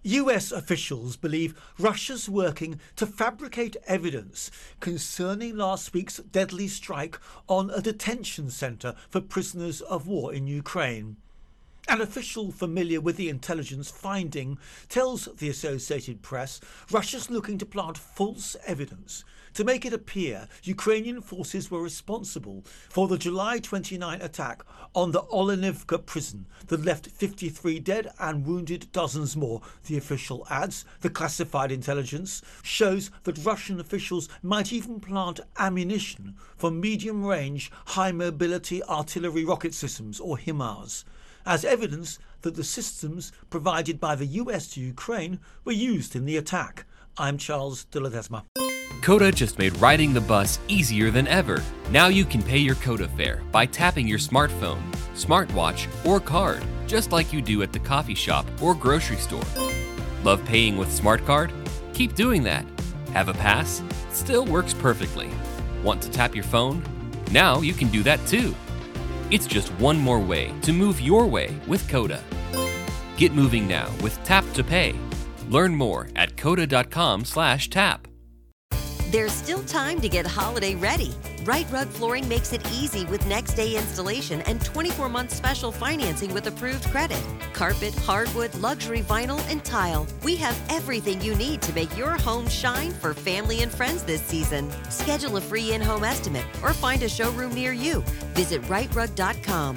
US officials believe Russia's working to fabricate evidence concerning last week's deadly strike on a detention centre for prisoners of war in Ukraine. An official familiar with the intelligence finding tells the Associated Press Russia's looking to plant false evidence to make it appear Ukrainian forces were responsible for the July 29 attack on the Olenivka prison that left 53 dead and wounded dozens more. The official adds the classified intelligence shows that Russian officials might even plant ammunition for medium-range, high-mobility artillery rocket systems, or HIMARS, as evidence that the systems provided by the US to Ukraine were used in the attack. I'm Charles de Ledesma. Coda just made riding the bus easier than ever. Now you can pay your Coda fare by tapping your smartphone, smartwatch, or card, just like you do at the coffee shop or grocery store. Love paying with SmartCard? Keep doing that. Have a pass? Still works perfectly. Want to tap your phone? Now you can do that too. It's just one more way to move your way with Coda. Get moving now with Tap to Pay. Learn more at coda.com/tap. There's still time to get holiday ready. Right Rug Flooring makes it easy with next day installation and 24-month special financing with approved credit. Carpet, hardwood, luxury vinyl, and tile. We have everything you need to make your home shine for family and friends this season. Schedule a free in-home estimate or find a showroom near you. Visit rightrug.com,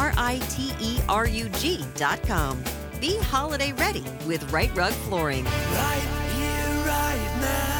RITERUG.com. Be holiday ready with Right Rug Flooring. Right here, right now.